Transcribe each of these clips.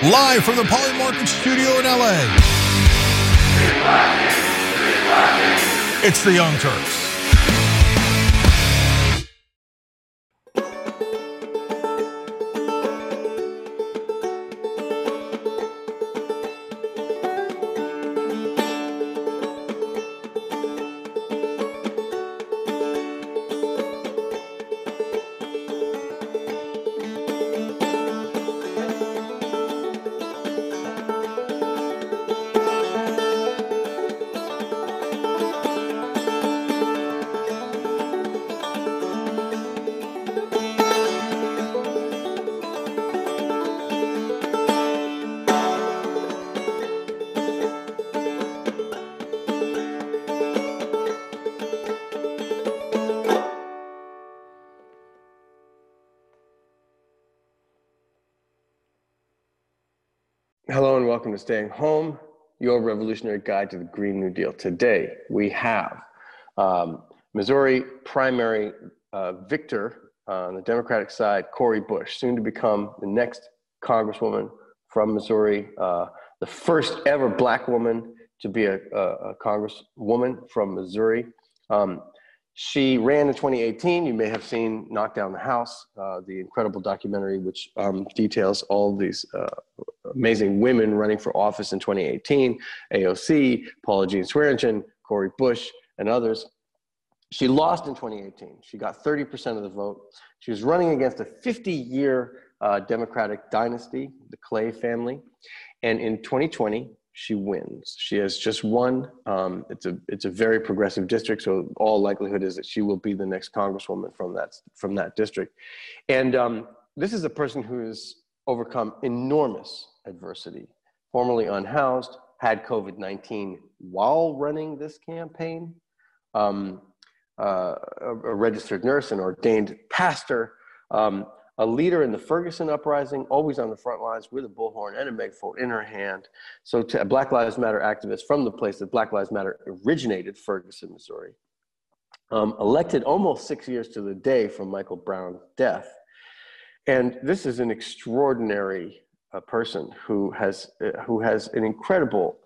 Live from the Polymarket studio in LA. It's the Young Turks. Hello and welcome to Staying Home, your revolutionary guide to the Green New Deal. Today we have Missouri primary victor on the Democratic side, Cori Bush, soon to become the next Congresswoman from Missouri, the first ever Black woman to be a Congresswoman from Missouri. She ran in 2018. You may have seen Knock Down the House, the incredible documentary which details all of these amazing women running for office in 2018, AOC, Paula Jean Swearengin, Cori Bush, and others. She lost in 2018. She got 30% of the vote. She was running against a 50-year Democratic dynasty, the Clay family. And in 2020, she wins. She has just won. It's a very progressive district, so all likelihood is that she will be the next Congresswoman from that district. And this is a person who has overcome enormous adversity, formerly unhoused, had COVID-19 while running this campaign, a registered nurse, an ordained pastor, a leader in the Ferguson uprising, always on the front lines with a bullhorn and a megaphone in her hand. So to a Black Lives Matter activist from the place that Black Lives Matter originated, Ferguson, Missouri, elected almost 6 years to the day from Michael Brown's death. And this is an extraordinary person who has an incredible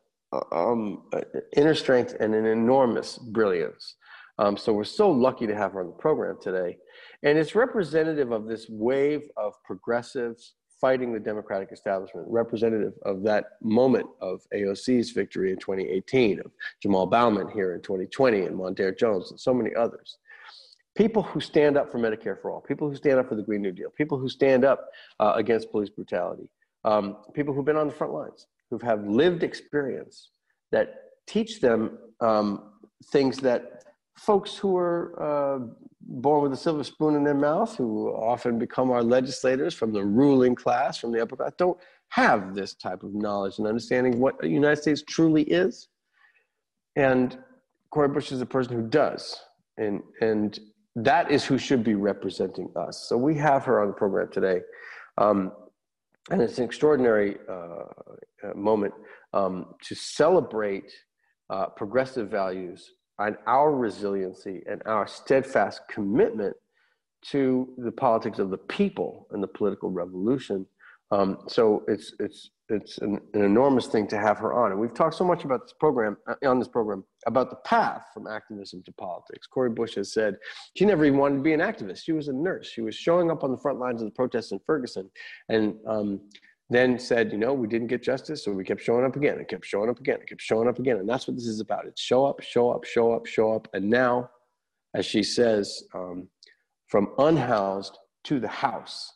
inner strength and an enormous brilliance. So we're so lucky to have her on the program today. And it's representative of this wave of progressives fighting the Democratic establishment, representative of that moment of AOC's victory in 2018, of Jamal Bowman here in 2020, and Mondaire Jones, and so many others. People who stand up for Medicare for all, people who stand up for the Green New Deal, people who stand up against police brutality, people who've been on the front lines, who have lived experience that teach them things that folks who are born with a silver spoon in their mouth, who often become our legislators from the ruling class, from the upper class, don't have this type of knowledge and understanding what the United States truly is. And Cori Bush is a person who does. And that is who should be representing us. So we have her on the program today. And it's an extraordinary moment to celebrate progressive values and our resiliency and our steadfast commitment to the politics of the people and the political revolution. So it's an enormous thing to have her on. And we've talked so much about this program, about the path from activism to politics. Cori Bush has said she never even wanted to be an activist. She was a nurse. She was showing up on the front lines of the protests in Ferguson, and then said, we didn't get justice, so we kept showing up again. It kept showing up again. It kept showing up again. And that's what this is about. It's show up, show up, show up, show up. And now, as she says, from unhoused to the house,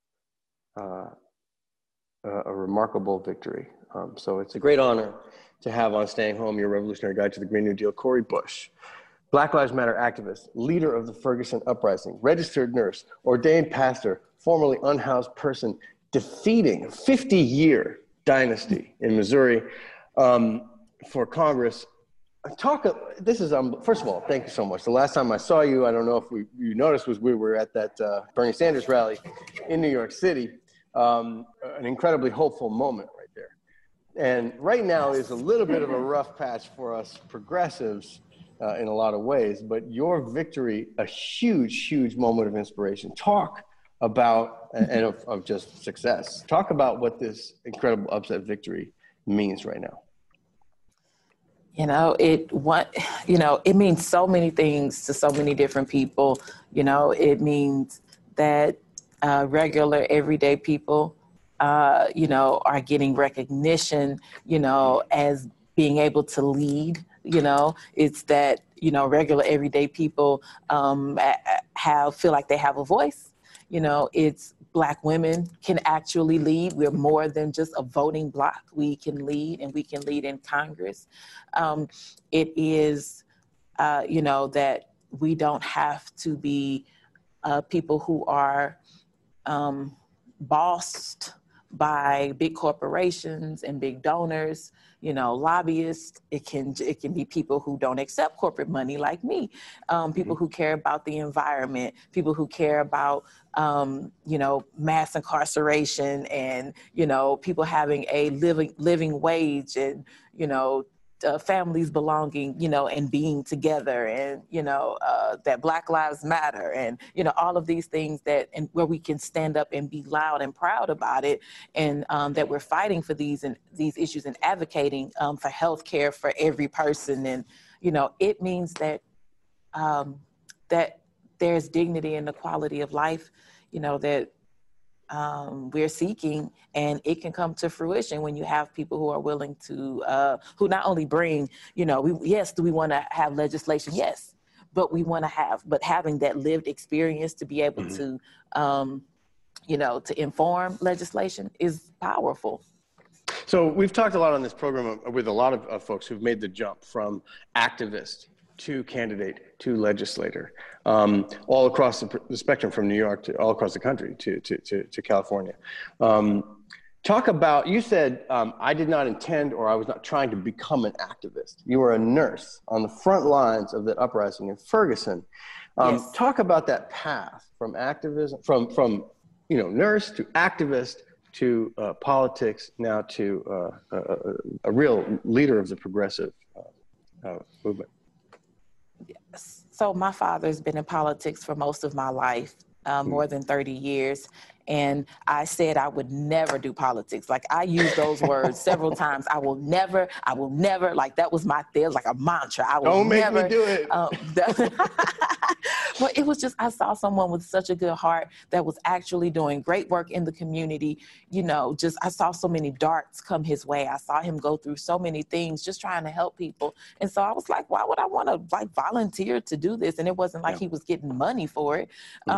a remarkable victory. So it's a great honor to have on Staying Home, your revolutionary guide to the Green New Deal, Cori Bush, Black Lives Matter activist, leader of the Ferguson uprising, registered nurse, ordained pastor, formerly unhoused person, defeating a 50-year dynasty in Missouri for Congress. This is, first of all, thank you so much. The last time I saw you, I don't know if you noticed, was we were at that Bernie Sanders rally in New York City. An incredibly hopeful moment right there. And right now is a little bit of a rough patch for us progressives in a lot of ways, but your victory, a huge, huge moment of inspiration. Talk about and of just success. Talk about what this incredible upset victory means right now. It means so many things to so many different people. It means that regular, everyday people, are getting recognition, as being able to lead. It's that, regular, everyday people feel like they have a voice. It's Black women can actually lead. We're more than just a voting bloc. We can lead, and we can lead in Congress. It is, that we don't have to be people who are bossed by big corporations and big donors, lobbyists. It can be people who don't accept corporate money like me, people who care about the environment, people who care about, mass incarceration and, people having a living wage and, families belonging, and being together, and, that Black Lives Matter, and, all of these things and where we can stand up and be loud and proud about it, and that we're fighting for these issues and advocating for health care for every person. And, it means that that there's dignity in the quality of life, that we're seeking, and it can come to fruition when you have people who are willing to, who not only bring, do we want to have legislation? Yes, but having that lived experience to be able to, to inform legislation is powerful. So we've talked a lot on this program with a lot of folks who've made the jump from activist to candidate to legislator, all across the spectrum, from New York to all across the country to California. Talk about, you said, I did not intend, or I was not trying to become an activist. You were a nurse on the front lines of that uprising in Ferguson. Yes. Talk about that path from activism, from nurse to activist to politics, now to a real leader of the progressive movement. So my father's been in politics for most of my life, more than 30 years. And I said I would never do politics. Like, I used those words several times. I will never, like, that was it was like a mantra. I will never. Don't make me do it. But it was just, I saw someone with such a good heart that was actually doing great work in the community. I saw so many darts come his way. I saw him go through so many things just trying to help people. And so I was like, why would I want to volunteer to do this? And it wasn't like he was getting money for it.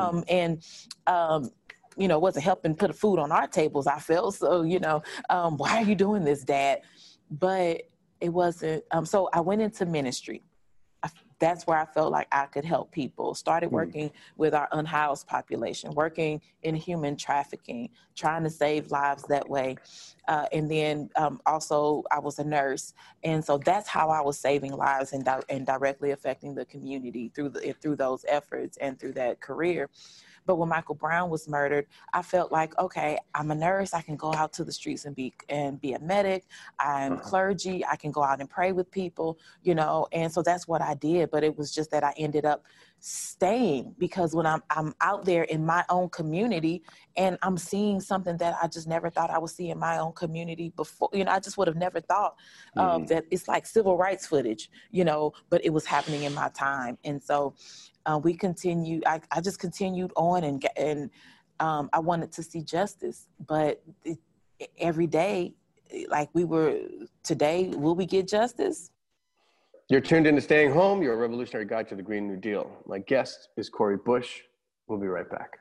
It wasn't helping put food on our tables, I felt. So, why are you doing this, Dad? But it wasn't. So I went into ministry. That's where I felt like I could help people. Started working with our unhoused population, working in human trafficking, trying to save lives that way. And then also I was a nurse. And so that's how I was saving lives and directly affecting the community through those efforts and through that career. But when Michael Brown was murdered, I felt like, okay, I'm a nurse. I can go out to the streets and be a medic. I'm clergy. I can go out and pray with people, and so that's what I did. But it was just that I ended up staying, because when I'm out there in my own community and I'm seeing something that I just never thought I would see in my own community before, I just would have never thought that it's like civil rights footage, but it was happening in my time. And so we continued, I just continued on and I wanted to see justice, but every day, like today, will we get justice? You're tuned into Staying Home, your revolutionary guide to the Green New Deal. My guest is Cori Bush. We'll be right back.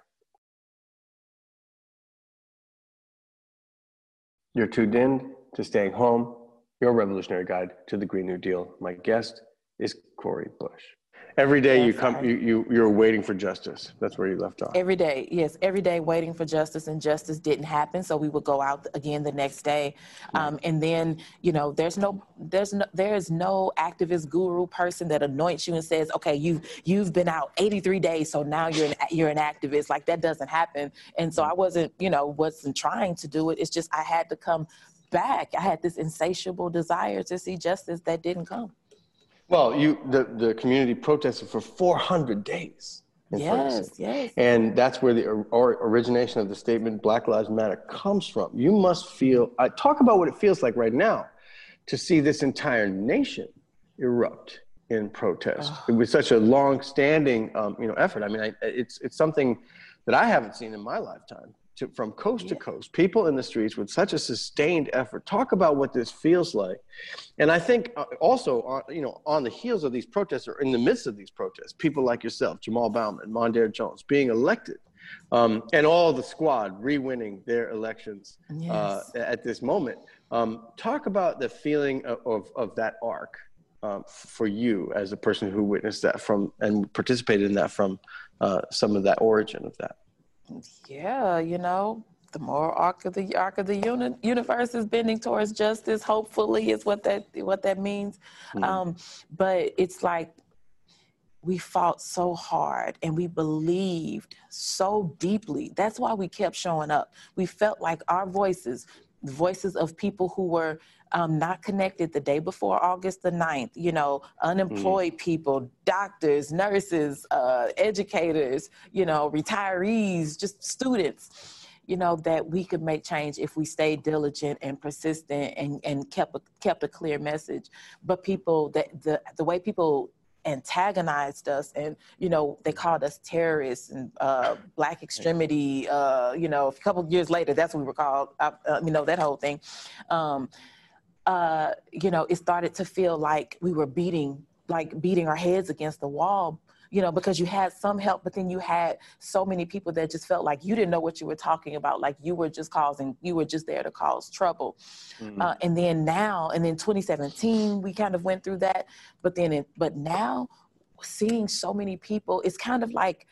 You're tuned in to Staying Home, your revolutionary guide to the Green New Deal. My guest is Cori Bush. Every day you're waiting for justice. That's where you left off. Every day, yes. Every day waiting for justice, and justice didn't happen. So we would go out again the next day. And then, there's no activist guru person that anoints you and says, okay, you've been out 83 days. So now you're an activist. Like, that doesn't happen. And so I wasn't trying to do it. It's just, I had to come back. I had this insatiable desire to see justice that didn't come. Well, the community protested for 400 days. in Ferguson. Yes. And that's where the origination of the statement Black Lives Matter comes from. You must feel, talk about what it feels like right now to see this entire nation erupt in protest. It was such a long-standing, effort. I mean, it's something that I haven't seen in my lifetime. From coast to coast, people in the streets with such a sustained effort. Talk about what this feels like. And I think also, on the heels of these protests, or in the midst of these protests, people like yourself, Jamal Bowman, Mondaire Jones, being elected, and all the squad re-winning their elections at this moment. Talk about the feeling of that arc for you as a person who witnessed that and participated in that from some of that origin of that. Yeah, the moral arc of the universe is bending towards justice. Hopefully, is what that means. But it's like we fought so hard and we believed so deeply. That's why we kept showing up. We felt like our voices, the voices of people who were not connected the day before August the 9th, unemployed people, doctors, nurses, educators, retirees, just students, that we could make change if we stayed diligent and persistent and kept a clear message. But people, the way people antagonized us and, they called us terrorists and black extremity, a couple of years later, that's what we were called, that whole thing. It started to feel like we were beating our heads against the wall, because you had some help, but then you had so many people that just felt like you didn't know what you were talking about. Like you were just there to cause trouble. And then 2017, we kind of went through that, but now seeing so many people, it's kind of like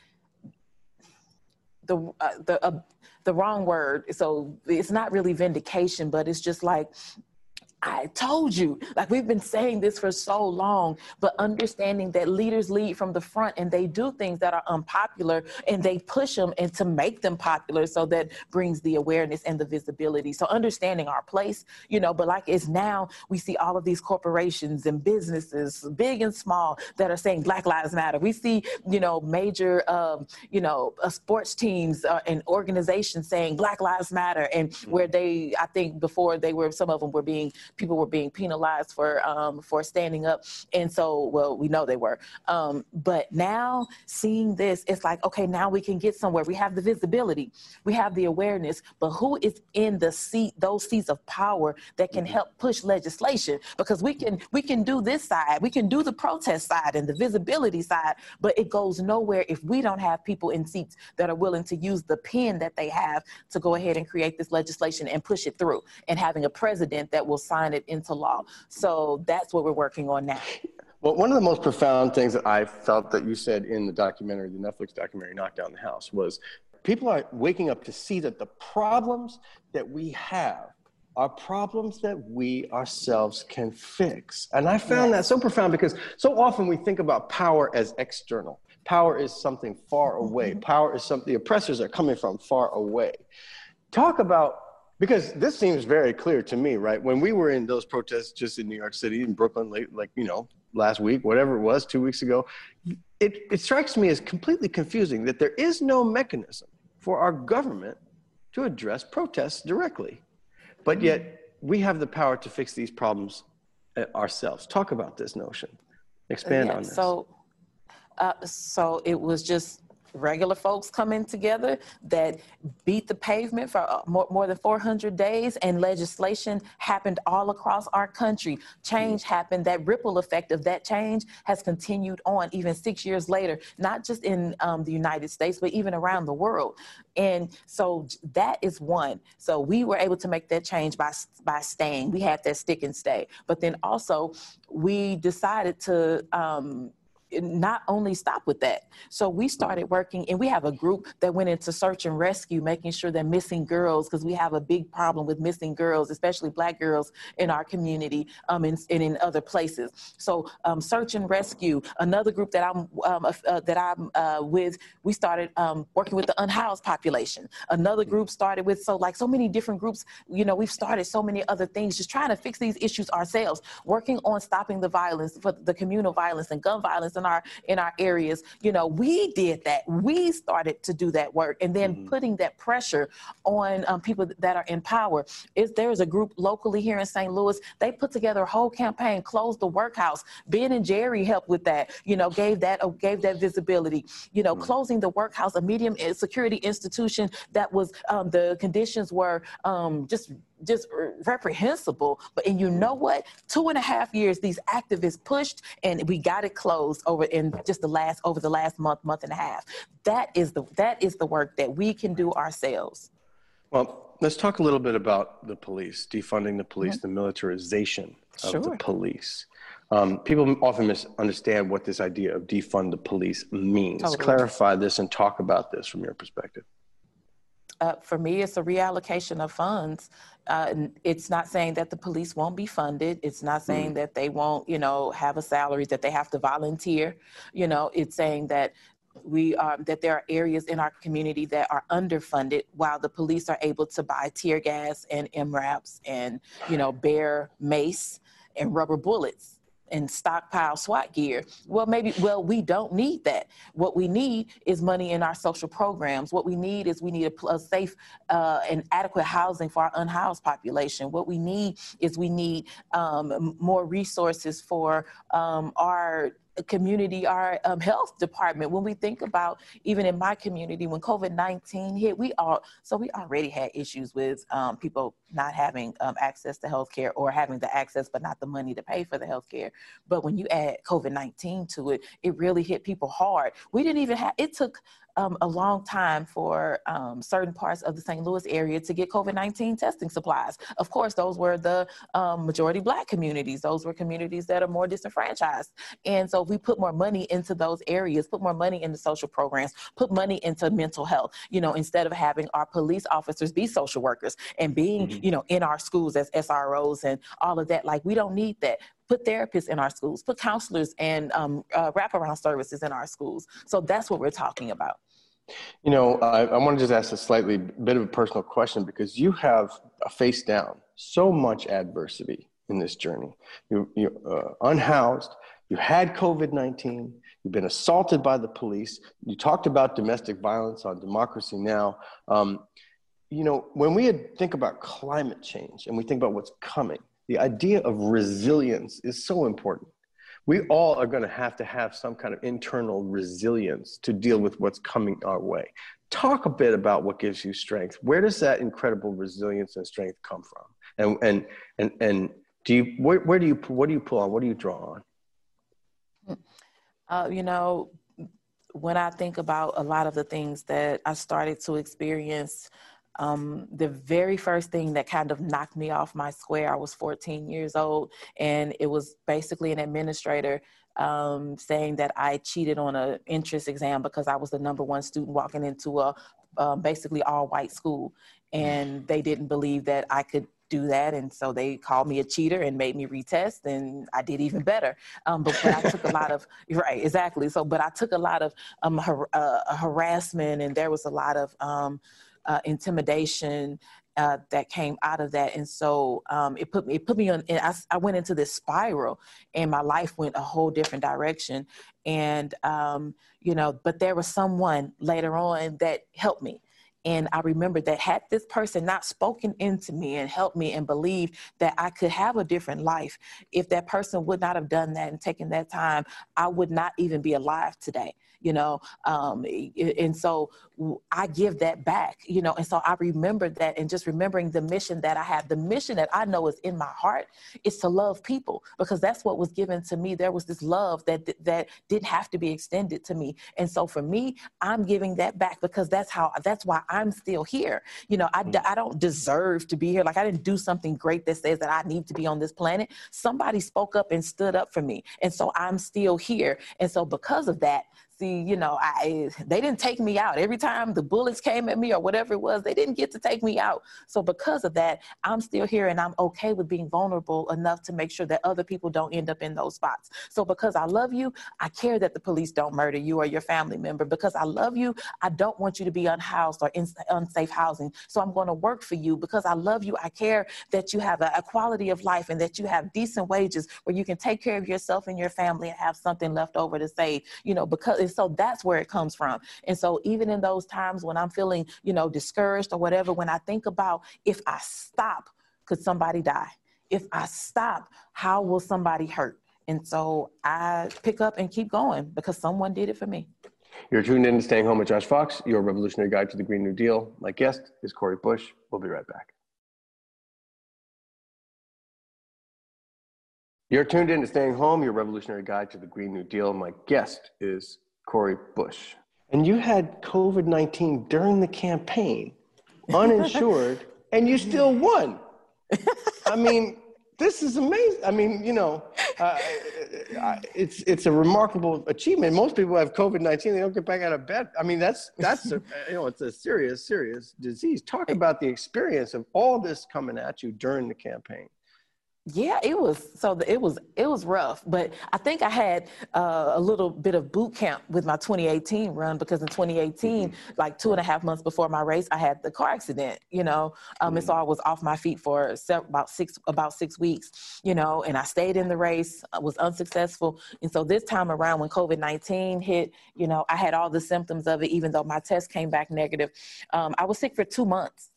the wrong word. So it's not really vindication, but it's just like, I told you, like we've been saying this for so long, but understanding that leaders lead from the front and they do things that are unpopular and they push them and to make them popular. So that brings the awareness and the visibility. So understanding our place, but like it's now we see all of these corporations and businesses, big and small, that are saying Black Lives Matter. We see, major, sports teams and organizations saying Black Lives Matter, and where I think before some of them were people were being penalized for standing up. And so, well, we know they were. But now seeing this, it's like, okay, now we can get somewhere. We have the visibility, we have the awareness, but who is in those seats of power that can help push legislation? Because we can do this side, we can do the protest side and the visibility side, but it goes nowhere if we don't have people in seats that are willing to use the pen that they have to go ahead and create this legislation and push it through, and having a president that will sign it into law. So that's what we're working on now. Well, one of the most profound things that I felt that you said in the documentary, the Netflix documentary, Knock Down the House, was people are waking up to see that the problems that we have are problems that we ourselves can fix. And I found that so profound because so often we think about power as external. Power is something far away. Power is something the oppressors are coming from far away. Talk about, because this seems very clear to me, right? When we were in those protests just in New York City, in Brooklyn, last week, whatever it was, 2 weeks ago, it strikes me as completely confusing that there is no mechanism for our government to address protests directly. But yet we have the power to fix these problems ourselves. Talk about this notion. Expand on this. So it was just regular folks coming together that beat the pavement for more than 400 days, and legislation happened all across our country. Change happened. That ripple effect of that change has continued on even 6 years later, not just in the United States, but even around the world. And so that is one. So we were able to make that change by staying. We had that stick and stay. But then also we decided to not only stop with that. So we started working, and we have a group that went into search and rescue, making sure that missing girls, because we have a big problem with missing girls, especially Black girls in our community and in other places. So search and rescue. Another group that I'm with, we started working with the unhoused population. Another group started with, so many different groups, we've started so many other things, just trying to fix these issues ourselves, working on stopping the violence, for the communal violence and gun violence in our areas. You know, we did that. We started to do that work, and then putting that pressure on people that are in power. There's a group locally here in St. Louis. They put together a whole campaign, Close the Workhouse. Ben and Jerry helped with that. You know, gave that visibility. You know, closing the workhouse, a medium security institution that was the conditions were just reprehensible. And you know what? 2.5 years these activists pushed, and we got it closed over the last month and a half. That is the work that we can do ourselves. Well, let's talk a little bit about the police, defunding the police, the militarization of the police. People often misunderstand what this idea of defund the police means. Totally. Clarify this and talk about this from your perspective. For me, it's a reallocation of funds. It's not saying that the police won't be funded. It's not saying that they won't, have a salary, that they have to volunteer. It's saying that that there are areas in our community that are underfunded, while the police are able to buy tear gas and MRAPs and, bear mace and rubber bullets and stockpile SWAT gear. Well, we don't need that. What we need is money in our social programs. What we need is a safe and adequate housing for our unhoused population. What we need is more resources for our community, our health department. When we think about, even in my community, when COVID-19 hit, we already had issues with people not having access to healthcare, or having the access but not the money to pay for the healthcare. But when you add COVID-19 to it, it really hit people hard. It took a long time for certain parts of the St. Louis area to get COVID-19 testing supplies. Of course, those were the majority Black communities. Those were communities that are more disenfranchised. And so if we put more money into those areas, put more money into social programs, put money into mental health, instead of having our police officers be social workers and being, in our schools as SROs and all of that, we don't need that. Put therapists in our schools, put counselors and wraparound services in our schools. So that's what we're talking about. I want to just ask a slightly bit of a personal question, because you have faced down so much adversity in this journey. You're unhoused. You had COVID-19. You've been assaulted by the police. You talked about domestic violence on Democracy Now! When we think about climate change and we think about what's coming, the idea of resilience is so important. We all are going to have some kind of internal resilience to deal with what's coming our way. Talk a bit about what gives you strength. Where does that incredible resilience and strength come from? And what do you pull on? What do you draw on? When I think about a lot of the things that I started to experience, the very first thing that kind of knocked me off my square, I was 14 years old, and it was basically an administrator saying that I cheated on an entrance exam because I was the #1 student walking into a basically all-white school, and they didn't believe that I could do that, and so they called me a cheater and made me retest, and I did even better. But I took a lot of right, exactly. So, but I took a lot of harassment, and there was a lot of intimidation that came out of that. And so it put me on, and I went into this spiral, and my life went a whole different direction. And, but there was someone later on that helped me. And I remember that had this person not spoken into me and helped me and believed that I could have a different life, if that person would not have done that and taken that time, I would not even be alive today. And so I give that back, and so I remember that, and just remembering the mission that I have, the mission that I know is in my heart is to love people, because that's what was given to me. There was this love that didn't have to be extended to me. And so for me, I'm giving that back, because that's why I'm still here. I don't deserve to be here. I didn't do something great that says that I need to be on this planet. Somebody spoke up and stood up for me. And so I'm still here. And so because of that, See, they didn't take me out. Every time the bullets came at me or whatever it was, they didn't get to take me out. So because of that, I'm still here, and I'm okay with being vulnerable enough to make sure that other people don't end up in those spots. So because I love you, I care that the police don't murder you or your family member. Because I love you, I don't want you to be unhoused or in unsafe housing. So I'm going to work for you. Because I love you, I care that you have a quality of life and that you have decent wages where you can take care of yourself and your family and have something left over to save, because so that's where it comes from. And so even in those times when I'm feeling, discouraged or whatever, when I think about, if I stop, could somebody die? If I stop, how will somebody hurt? And so I pick up and keep going because someone did it for me. You're tuned in to Staying Home with Josh Fox, your revolutionary guide to the Green New Deal. My guest is Cori Bush. We'll be right back. You're tuned in to Staying Home, your revolutionary guide to the Green New Deal. My guest is Cori Bush. And you had COVID-19 during the campaign, uninsured, and you still won. I mean, this is amazing. I mean, it's a remarkable achievement. Most people have COVID-19, they don't get back out of bed. I mean, that's it's a serious disease. Talk about the experience of all this coming at you during the campaign. Yeah, it was rough, but I think I had a little bit of boot camp with my 2018 run, because in 2018, like 2.5 months before my race, I had the car accident, and so I was off my feet for about 6 weeks, and I stayed in the race, I was unsuccessful. And so this time around when COVID-19 hit, I had all the symptoms of it, even though my test came back negative. I was sick for 2 months,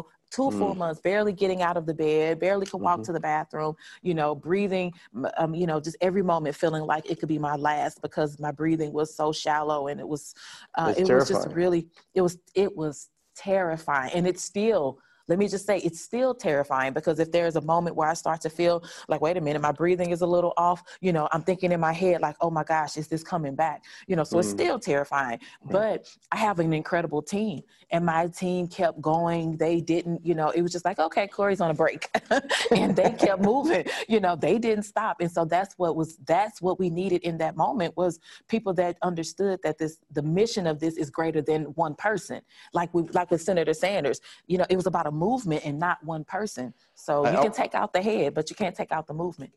2 full months, barely getting out of the bed, barely could walk to the bathroom, breathing, just every moment feeling like it could be my last, because my breathing was so shallow, and it was just really, it was terrifying. And it's still, let me just say, it's still terrifying, because if there's a moment where I start to feel like, wait a minute, my breathing is a little off, I'm thinking in my head like, oh my gosh, is this coming back? So it's still terrifying, but I have an incredible team, and my team kept going. They didn't, it was just like, okay, Cori's on a break and they kept moving, they didn't stop. And so that's what we needed in that moment, was people that understood that the mission of this is greater than one person. Like with Senator Sanders, it was about a movement and not one person. So you can take out the head, but you can't take out the movement.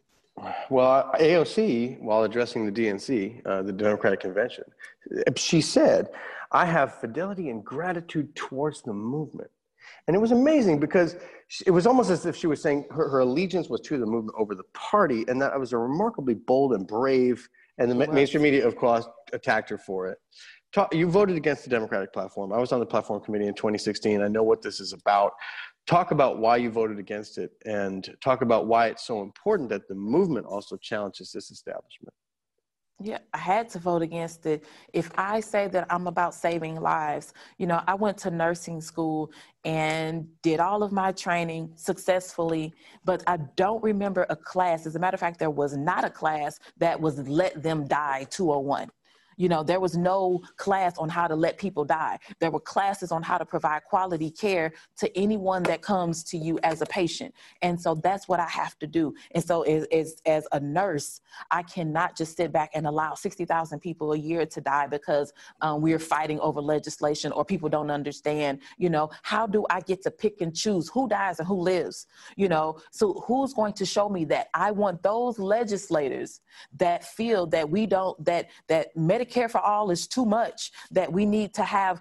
Well, AOC, while addressing the DNC, the Democratic Convention, she said, I have fidelity and gratitude towards the movement. And it was amazing, because it was almost as if she was saying her allegiance was to the movement over the party, and that was a remarkably bold and brave, and the mainstream media, of course, attacked her for it. You voted against the Democratic platform. I was on the platform committee in 2016. I know what this is about. Talk about why you voted against it, and talk about why it's so important that the movement also challenges this establishment. Yeah, I had to vote against it. If I say that I'm about saving lives, I went to nursing school and did all of my training successfully, but I don't remember a class. As a matter of fact, there was not a class that was Let Them Die 201. There was no class on how to let people die. There were classes on how to provide quality care to anyone that comes to you as a patient. And so that's what I have to do. And so as a nurse, I cannot just sit back and allow 60,000 people a year to die because we're fighting over legislation, or people don't understand, how do I get to pick and choose who dies and who lives? So who's going to show me that? I want those legislators that feel that that Medicare for all is too much, that we need to have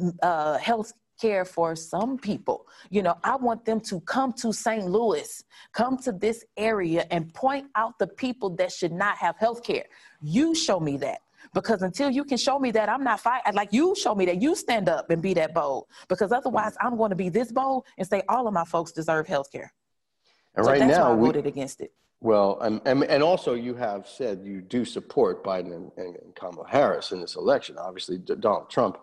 health care for some people. I want them to come to St. Louis, come to this area, and point out the people that should not have health care. You show me that. Because until you can show me that, I'm not fighting. Like, you show me that, you stand up and be that bold. Because otherwise, I'm going to be this bold and say all of my folks deserve health care. And so right that's now, why I voted against it. Well, and also you have said you do support Biden and Kamala Harris in this election, obviously Donald Trump.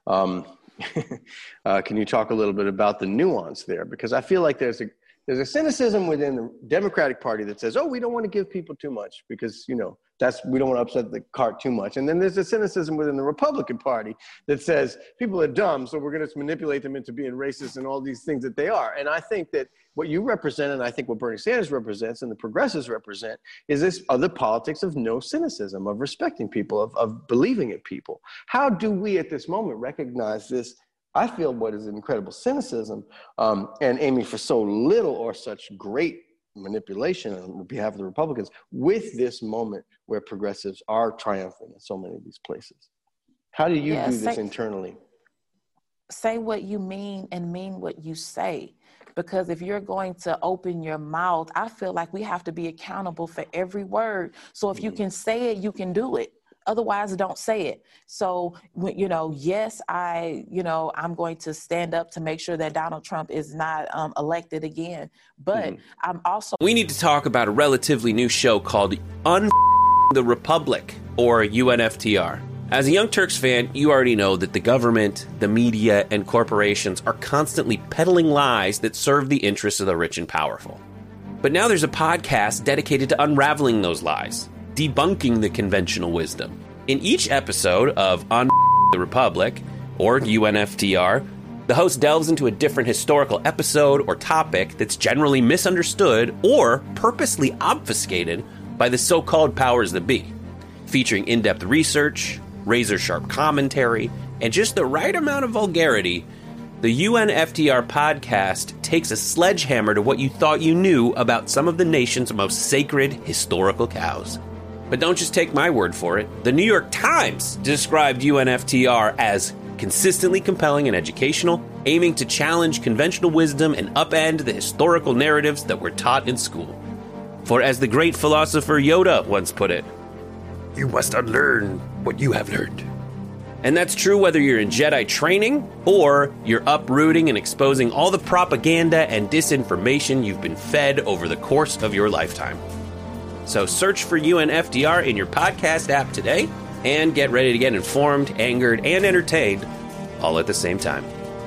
Can you talk a little bit about the nuance there? Because I feel like there's a cynicism within the Democratic Party that says, oh, we don't want to give people too much because, we don't want to upset the cart too much. And then there's a cynicism within the Republican Party that says people are dumb, so we're going to manipulate them into being racist and all these things that they are. And I think that what you represent, and I think what Bernie Sanders represents and the progressives represent, is this other politics of no cynicism, of respecting people, of believing in people. How do we at this moment recognize this? I feel what is incredible cynicism and aiming for so little or such great manipulation on behalf of the Republicans with this moment where progressives are triumphant in so many of these places. How do you do this internally? Say what you mean and mean what you say. Because if you're going to open your mouth, I feel like we have to be accountable for every word. So if you can say it, you can do it. Otherwise, don't say it. So, yes, I'm going to stand up to make sure that Donald Trump is not elected again. But I'm also... We need to talk about a relatively new show called the Republic, or UNFTR. As a Young Turks fan, you already know that the government, the media, and corporations are constantly peddling lies that serve the interests of the rich and powerful. But now there's a podcast dedicated to unraveling those lies, debunking the conventional wisdom. In each episode of the Republic, or UNFTR, the host delves into a different historical episode or topic that's generally misunderstood or purposely obfuscated by the so-called powers that be, featuring in-depth research, razor-sharp commentary, and just the right amount of vulgarity. The UNFTR podcast takes a sledgehammer to what you thought you knew about some of the nation's most sacred historical cows. But don't just take my word for it. The New York Times described UNFTR as consistently compelling and educational, aiming to challenge conventional wisdom and upend the historical narratives that were taught in school. For as the great philosopher Yoda once put it, "You must unlearn what you have learned." And that's true whether you're in Jedi training or you're uprooting and exposing all the propaganda and disinformation you've been fed over the course of your lifetime. So search for UNFTR in your podcast app today and get ready to get informed, angered, and entertained all at the same time.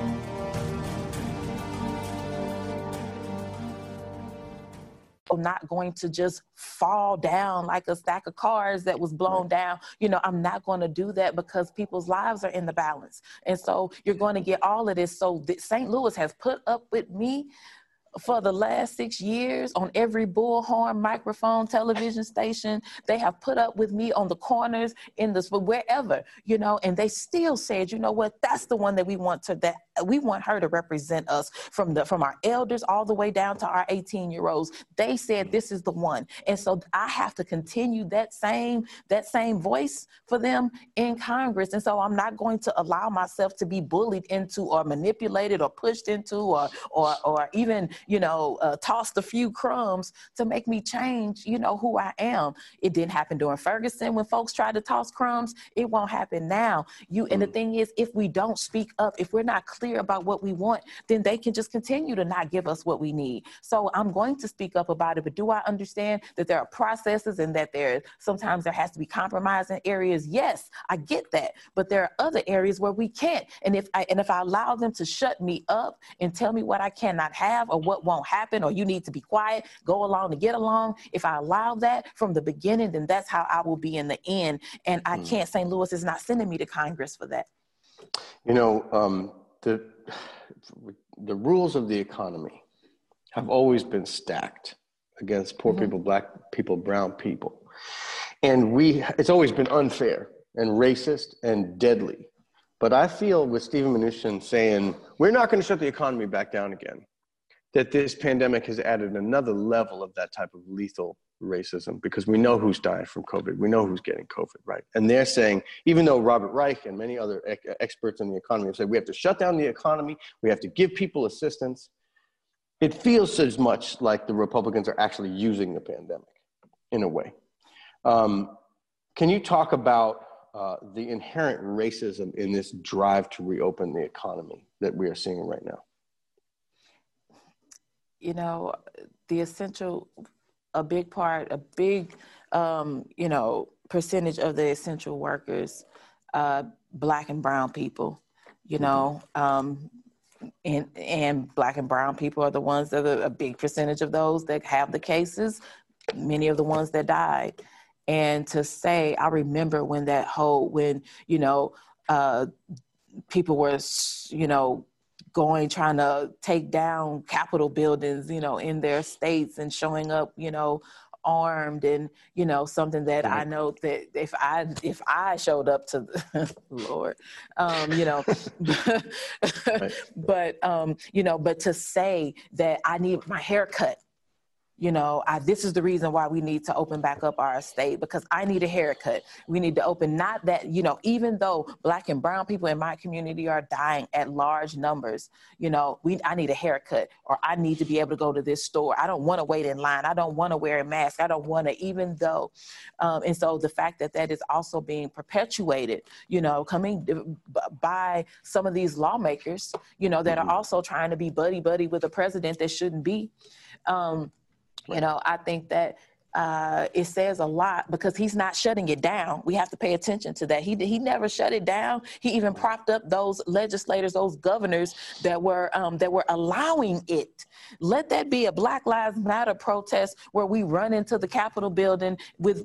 Not going to just fall down like a stack of cards that was blown down. I'm not going to do that because people's lives are in the balance. And so you're going to get all of this. So St. Louis has put up with me for the last 6 years on every bullhorn, microphone, television station. They have put up with me on the corners, wherever, and they still said, you know what, that's the one that we want her to represent us from our elders all the way down to our 18-year-olds. They said this is the one. And so I have to continue that same voice for them in Congress. And so I'm not going to allow myself to be bullied into or manipulated or pushed into or even tossed a few crumbs to make me change, who I am. It didn't happen during Ferguson when folks tried to toss crumbs. It won't happen now. And the thing is, if we don't speak up, if we're not clear about what we want, then they can just continue to not give us what we need. So I'm going to speak up about it, but do I understand that there are processes and that sometimes there has to be compromise in areas? Yes, I get that. But there are other areas where we can't. And if I allow them to shut me up and tell me what I cannot have or what won't happen, or you need to be quiet, go along to get along, if I allow that from the beginning, then that's how I will be in the end. And I can't, St. Louis is not sending me to Congress for that. The rules of the economy have always been stacked against poor people, black people, brown people. And it's always been unfair and racist and deadly. But I feel with Steven Mnuchin saying, we're not going to shut the economy back down again, that this pandemic has added another level of that type of lethal racism, because we know who's dying from COVID. We know who's getting COVID, right? And they're saying, even though Robert Reich and many other experts in the economy have said, we have to shut down the economy, we have to give people assistance, it feels as much like the Republicans are actually using the pandemic in a way. Can you talk about the inherent racism in this drive to reopen the economy that we are seeing right now? A big percentage of the essential workers, Black and brown people, and Black and brown people are the ones that are a big percentage of those that have the cases, many of the ones that died. And to say, I remember when people were, trying to take down Capitol buildings, in their states and showing up, armed, and something that I know that if I showed up to the Lord, but to say that I need my hair cut. This is the reason why we need to open back up our estate, because I need a haircut. We need to open, not that, even though Black and brown people in my community are dying at large numbers, I need a haircut, or I need to be able to go to this store. I don't want to wait in line. I don't want to wear a mask. I don't want to, even though. And so the fact that is also being perpetuated, coming by some of these lawmakers, that are also trying to be buddy with a president that shouldn't be. I think that it says a lot, because he's not shutting it down. We have to pay attention to that. He never shut it down. He even propped up those legislators, those governors that were allowing it. Let that be a Black Lives Matter protest where we run into the Capitol building with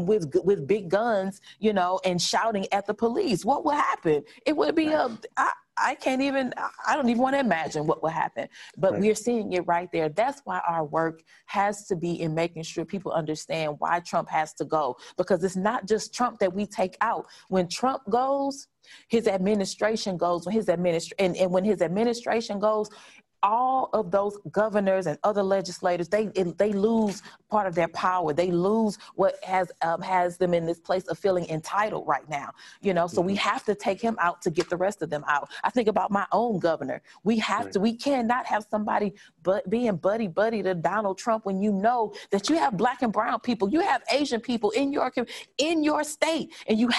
big guns, and shouting at the police. What would happen? It would be I don't even want to imagine what will happen, but we're seeing it right there. That's why our work has to be in making sure people understand why Trump has to go, because it's not just Trump that we take out. When Trump goes, his administration goes. When his administration goes, all of those governors and other legislators, they lose part of their power. They lose what has them in this place of feeling entitled right now. So we have to take him out to get the rest of them out. I think about my own governor. We cannot have somebody being buddy to Donald Trump when you know that you have Black and brown people, you have Asian people in your state, and you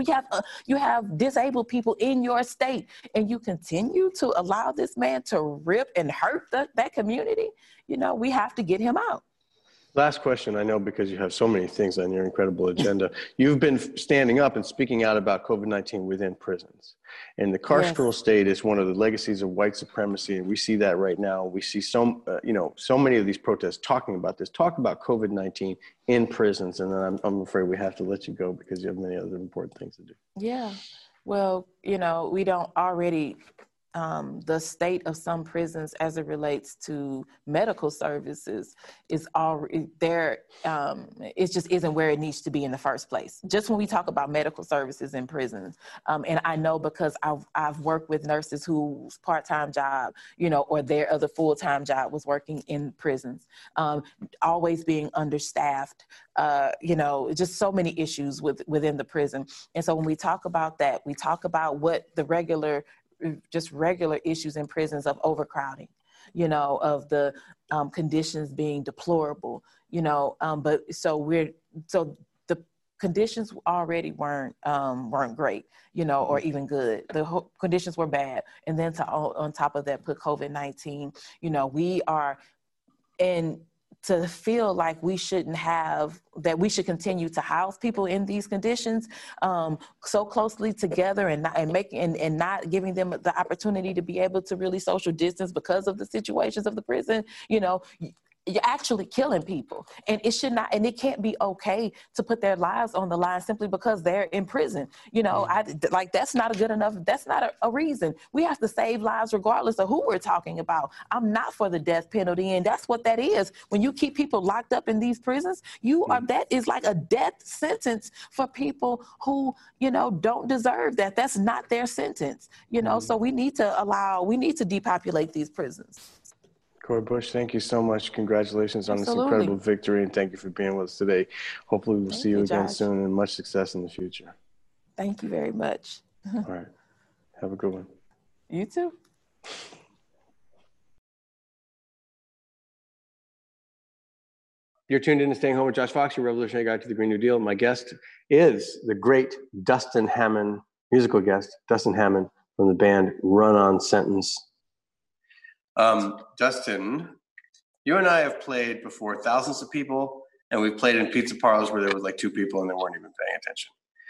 have disabled people in your state, and you continue to allow this man to rip and hurt that community. We have to get him out. Last question, I know, because you have so many things on your incredible agenda. You've been standing up and speaking out about COVID-19 within prisons. And the carceral state is one of the legacies of white supremacy. And we see that right now. We see so many of these protests talking about this. Talk about COVID-19 in prisons. And then I'm afraid we have to let you go because you have many other important things to do. Yeah. Well, we don't already... the state of some prisons as it relates to medical services is already there. It just isn't where it needs to be in the first place. Just when we talk about medical services in prisons, and I know because I've worked with nurses whose part-time job, or their other full-time job was working in prisons, always being understaffed, just so many issues within the prison. And so when we talk about that, we talk about what the regular issues in prisons of overcrowding, of the conditions being deplorable, but so the conditions already weren't great, or even good. The conditions were bad. And then on top of that, put COVID-19, we are to feel like we should continue to house people in these conditions so closely together and not giving them the opportunity to be able to really social distance because of the situations of the prison, you're actually killing people, and it can't be okay to put their lives on the line simply because they're in prison. That's not that's not a reason. We have to save lives regardless of who we're talking about. I'm not for the death penalty, and that's what that is. When you keep people locked up in these prisons, that is like a death sentence for people who, don't deserve that. That's not their sentence, so we need to depopulate these prisons. Cori Bush, thank you so much. Congratulations on this incredible victory, and thank you for being with us today. Hopefully we'll see you again soon, and much success in the future. Thank you very much. All right. Have a good one. You too. You're tuned in to Staying Home with Josh Fox, your revolutionary guide to the Green New Deal. My guest is the great Dustin Hammond, musical guest, Dustin Hammond from the band Run-On Sentence. Dustin, you and I have played before thousands of people, and we've played in pizza parlors where there was like 2 people and they weren't even paying attention.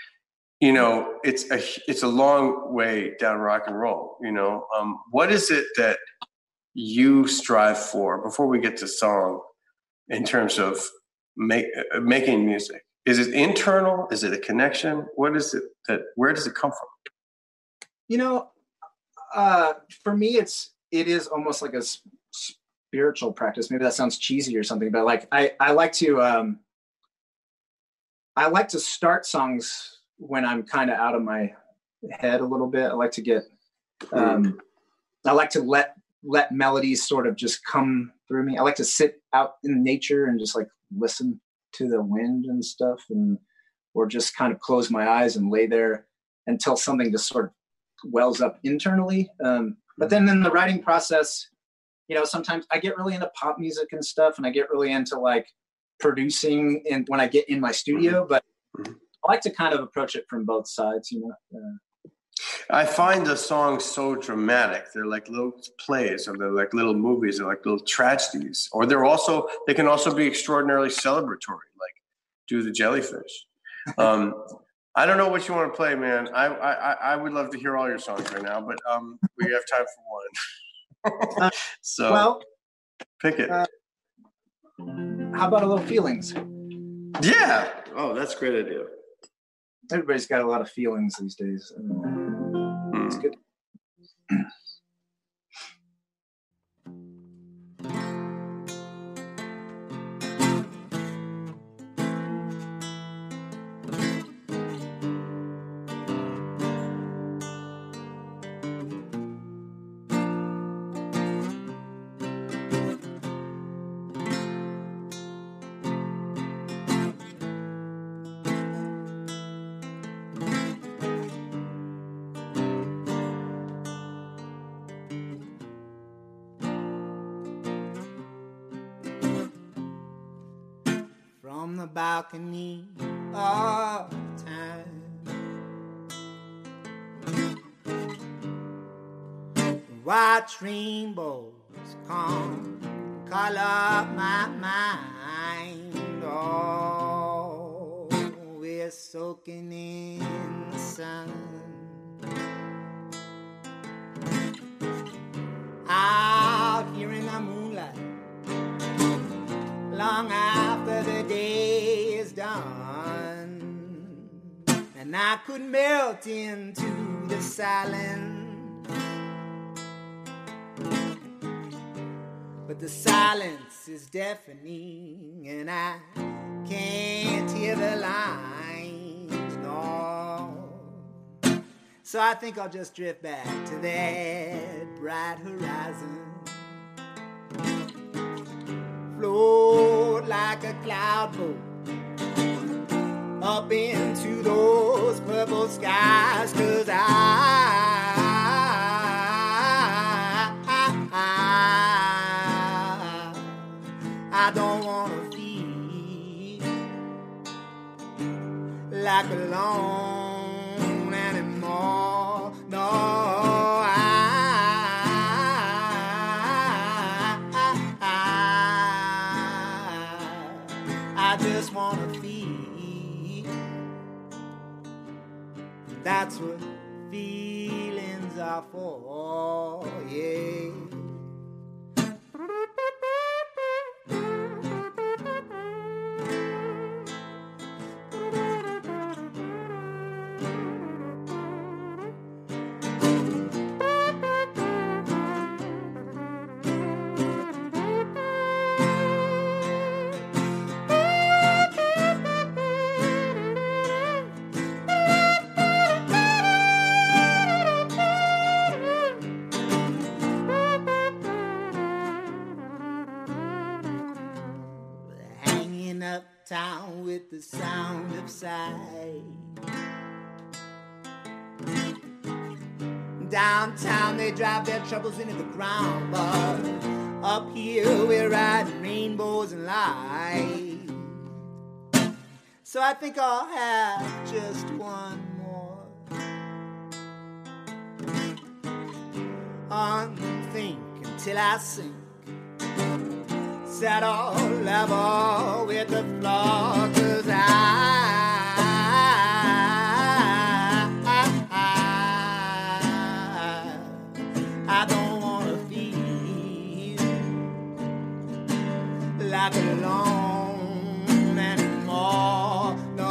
It's a long way down rock and roll. What is it that you strive for before we get to song in terms of making music? Is it internal? Is it a connection? What is it where does it come from? For me, it is almost like a spiritual practice. Maybe that sounds cheesy or something, but like I like to start songs when I'm kind of out of my head a little bit. I like to get I like to let melodies sort of just come through me. I like to sit out in nature and just like listen to the wind and stuff, or just kind of close my eyes and lay there until something just sort of wells up internally. But then in the writing process, sometimes I get really into pop music and stuff, and I get really into like producing and when I get in my studio, but I like to kind of approach it from both sides, I find the songs so dramatic. They're like little plays, or they're like little movies, or like little tragedies, or they can also be extraordinarily celebratory, like Do the Jellyfish. I don't know what you want to play, man. I would love to hear all your songs right now, but we have time for one. So pick it. How about a little Feelings? Yeah. Oh, that's a great idea. Everybody's got a lot of feelings these days. It's good. From the balcony of time, the white rainbows come color my mind. Oh, we're soaking in the sun. Out here in the moonlight, long after the day is done, and I could melt into the silence, but the silence is deafening, and I can't hear the lines, no. So I think I'll just drift back to that bright horizon, float like a cloud boat up into those purple skies, 'cause I don't wanna feel like alone anymore. No, I just wanna feel. That's what feelings are for, yeah. Uptown with the sound of sight. Downtown they drive their troubles into the ground, but up here we're riding rainbows and light. So I think I'll have just one more. Unthink until I sink, settle level with the floor, 'cause I don't wanna feel like alone anymore. No,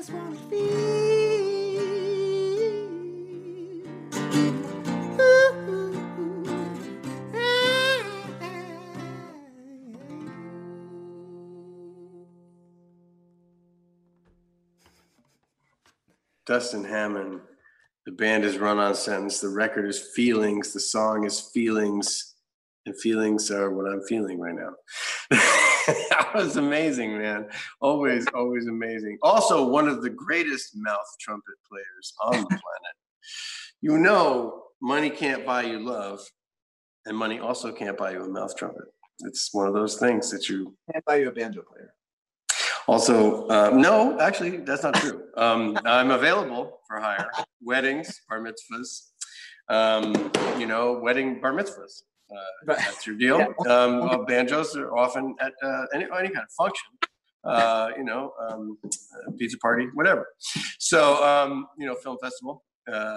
just wanna feel. Ooh, Dustin Hammond. The band is Run On Sentence. The record is Feelings. The song is Feelings. And feelings are what I'm feeling right now. That was amazing, man. Always, always amazing. Also, one of the greatest mouth trumpet players on the planet. You know, money can't buy you love, and money also can't buy you a mouth trumpet. It's one of those things that you Can't buy you a banjo player. also, no, actually, that's not true. I'm available for hire. Weddings, bar mitzvahs, wedding bar mitzvahs. That's your deal. Banjos are often at any kind of function, pizza party, whatever. So, film festival,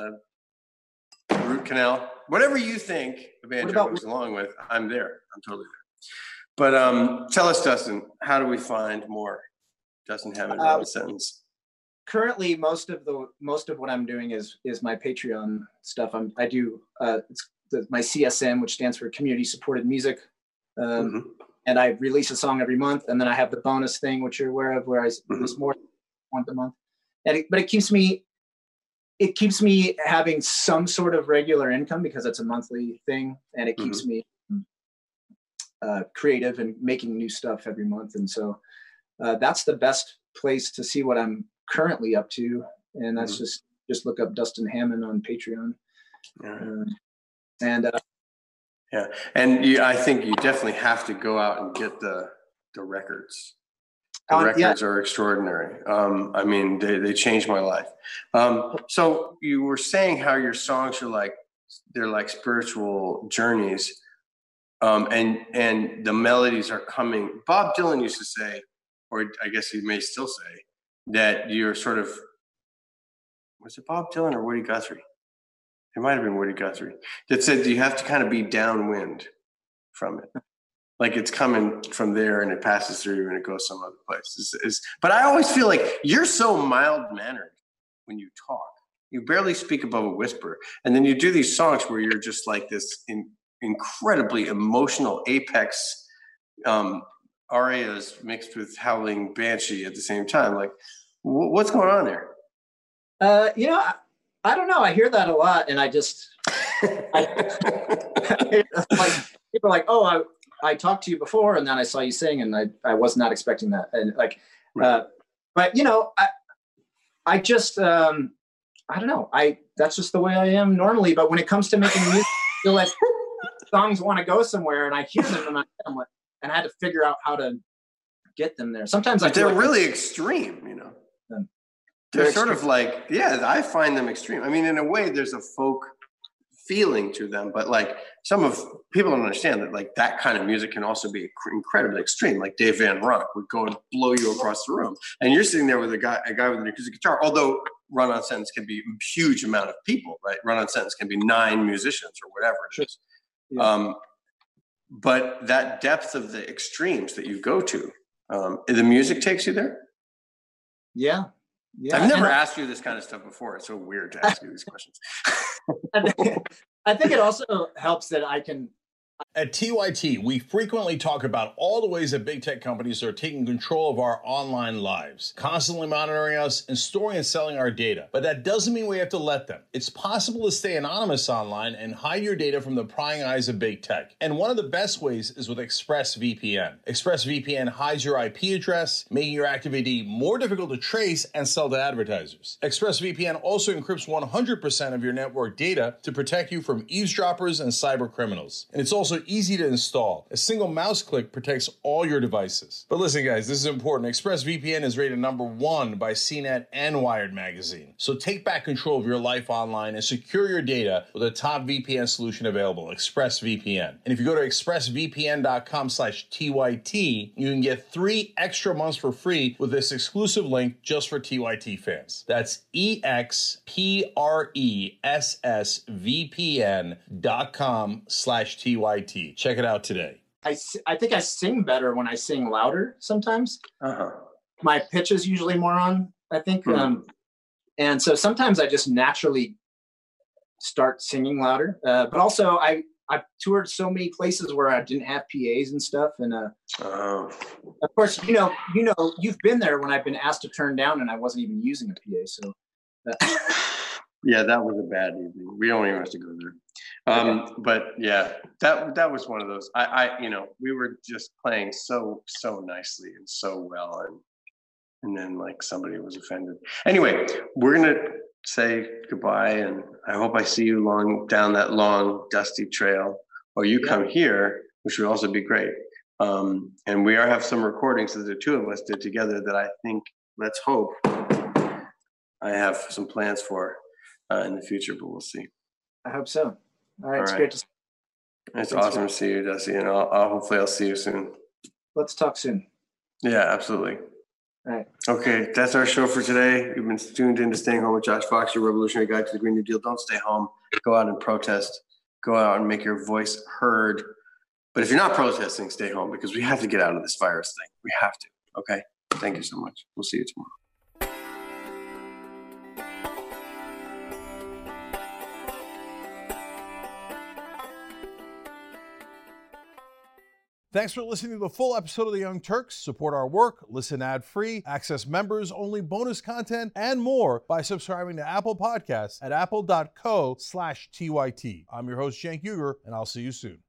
root canal, whatever you think the banjo goes along with, I'm there. I'm totally there. But tell us, Dustin, how do we find more Dustin Hammond Run On Sentence? Currently, most of what I'm doing is my Patreon stuff. I do my CSM, which stands for Community Supported Music, and I release a song every month, and then I have the bonus thing, which you're aware of, where I release more once a month. But it keeps me having some sort of regular income because it's a monthly thing, and it keeps me creative and making new stuff every month. And so that's the best place to see what I'm currently up to, and that's just look up Dustin Hammond on Patreon. I think you definitely have to go out and get the records. The records are extraordinary. I mean, they changed my life. So you were saying how your songs are they're like spiritual journeys, and the melodies are coming. Bob Dylan used to say, or I guess he may still say, that you're sort of, was it Bob Dylan or Woody Guthrie? It might have been Woody Guthrie that said you have to kind of be downwind from it. Like it's coming from there and it passes through and it goes some other place. But I always feel like you're so mild-mannered when you talk. You barely speak above a whisper. And then you do these songs where you're just like this incredibly emotional apex arias mixed with howling banshee at the same time. Like, what's going on there? I don't know. I hear that a lot, and I just like people are like, oh, I talked to you before, and then I saw you sing, and I was not expecting that, and but I just I don't know. That's just the way I am normally. But when it comes to making music, I feel like songs want to go somewhere, and I hear them, and I had to figure out how to get them there. Sometimes they're really extreme, They're sort of like, I find them extreme. I mean, in a way, there's a folk feeling to them, but like people don't understand that like that kind of music can also be incredibly extreme. Like Dave Van Ronk would go and blow you across the room, and you're sitting there with a guy with an acoustic guitar. Although Run On Sentence can be a huge amount of people, right? Run On Sentence can be 9 musicians or whatever it is. Yeah. But that depth of the extremes that you go to, the music takes you there. Yeah. I've never asked you this kind of stuff before. It's so weird to ask you these questions. I think it also helps that I can. At TYT, we frequently talk about all the ways that big tech companies are taking control of our online lives, constantly monitoring us and storing and selling our data. But that doesn't mean we have to let them. It's possible to stay anonymous online and hide your data from the prying eyes of big tech. And one of the best ways is with ExpressVPN. ExpressVPN hides your IP address, making your activity more difficult to trace and sell to advertisers. ExpressVPN also encrypts 100% of your network data to protect you from eavesdroppers and cyber criminals. And it's also easy to install. A single mouse click protects all your devices. But listen, guys, this is important. ExpressVPN is rated #1 by CNET and Wired magazine. So take back control of your life online and secure your data with a top VPN solution available, ExpressVPN. And if you go to expressvpn.com/TYT, you can get 3 extra months for free with this exclusive link just for TYT fans. That's expressvpn.com/TYT. Check it out today. I think I sing better when I sing louder sometimes. My pitch is usually more on. I think. And so sometimes I just naturally start singing louder. But also I've toured so many places where I didn't have PAs and stuff. And of course, you've been there when I've been asked to turn down and I wasn't even using a PA. So yeah, that was a bad evening. We don't even have to go there. But yeah, that was one of those. We were just playing so nicely and so well, and then like somebody was offended. Anyway, we're gonna say goodbye, and I hope I see you down that long dusty trail, or you come here, which would also be great. And we have some recordings that the two of us did together that I think, let's hope, I have some plans for in the future, but we'll see. I hope so. All right, it's great to see you. It's awesome to see you, Dusty, and hopefully I'll see you soon. Let's talk soon. Yeah, absolutely. All right. Okay, that's our show for today. You've been tuned in to Staying Home with Josh Fox, your revolutionary guide to the Green New Deal. Don't stay home. Go out and protest. Go out and make your voice heard. But if you're not protesting, stay home, because we have to get out of this virus thing. We have to. Okay? Thank you so much. We'll see you tomorrow. Thanks for listening to the full episode of The Young Turks. Support our work, listen ad-free, access members-only bonus content, and more by subscribing to Apple Podcasts at apple.co/TYT. I'm your host, Cenk Uygur, and I'll see you soon.